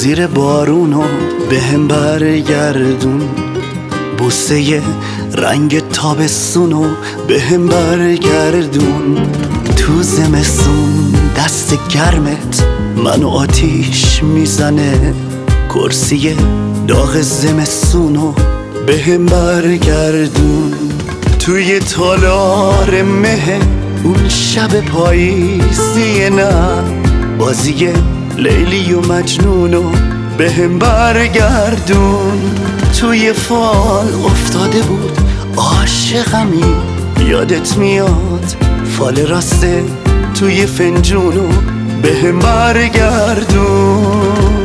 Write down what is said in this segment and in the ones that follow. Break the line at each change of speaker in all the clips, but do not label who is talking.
زیر بارونو به هم برگردون، بوسه رنگ تابستونو به هم برگردون. تو زمستون دست گرمت منو آتیش میزنه، کرسی داغ زمستونو به هم برگردون. توی تالار مه اون شب پاییزی، نه بازی لیلی و مجنونو به هم برگردون. توی فال افتاده بود عاشقمی، یادت میاد فال راسته توی فنجونو به هم برگردون.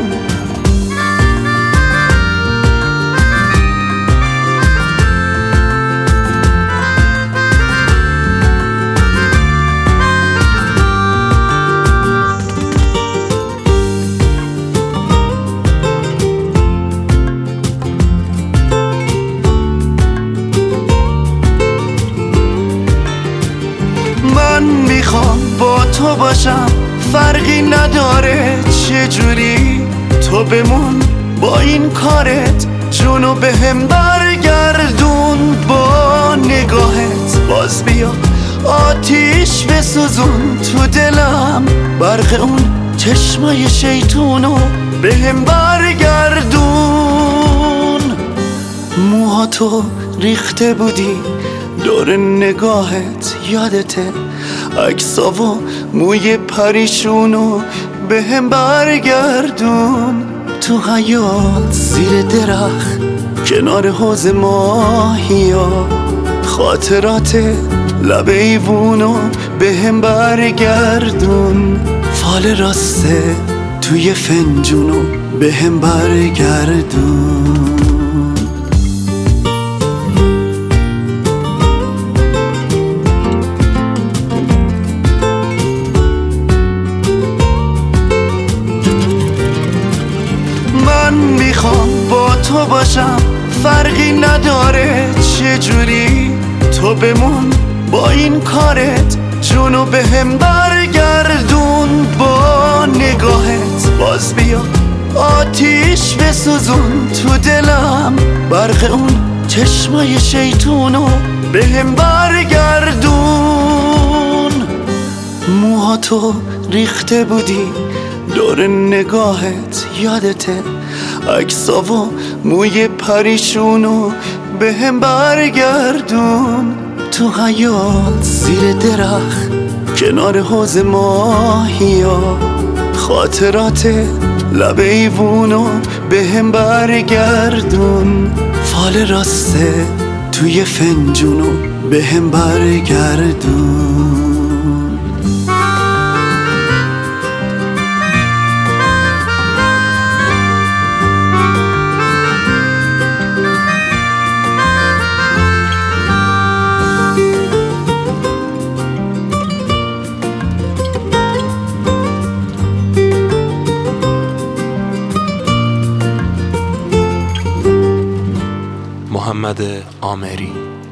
من میخوام با تو باشم، فرقی نداره چجوری، تو بمون با این کارت، جونو به هم برگردون. با نگاهت باز بیا آتیش بسوزون تو دلم، برق اون چشمای شیطونو به هم برگردون. موهاتو ریخته بودی دور نگاهت، یادته عکسا و موی پریشونو به هم برگردون. تو حیاط زیر درخت کنار حوض ماهیا، خاطرات لب ایوونو به هم برگردون. فال راسته توی فنجونو به هم برگردون. من میخوام با تو باشم، فرقی نداره چجوری، تو بمون با این کارت، جونو به هم برگردون. با نگاهت باز بیا آتیش بسوزون تو دلم، برق اون چشمای شیطونو به هم برگردون. موهاتو ریخته بودی دور نگاهت، یادته عکسا و موی پریشونو به هم برگردون. تو حیاط زیر درخت کنار حوض ماهیا، خاطرات لب ایوونو به هم برگردون. فال راسته توی فنجونو به هم برگردون.
محمد آمری.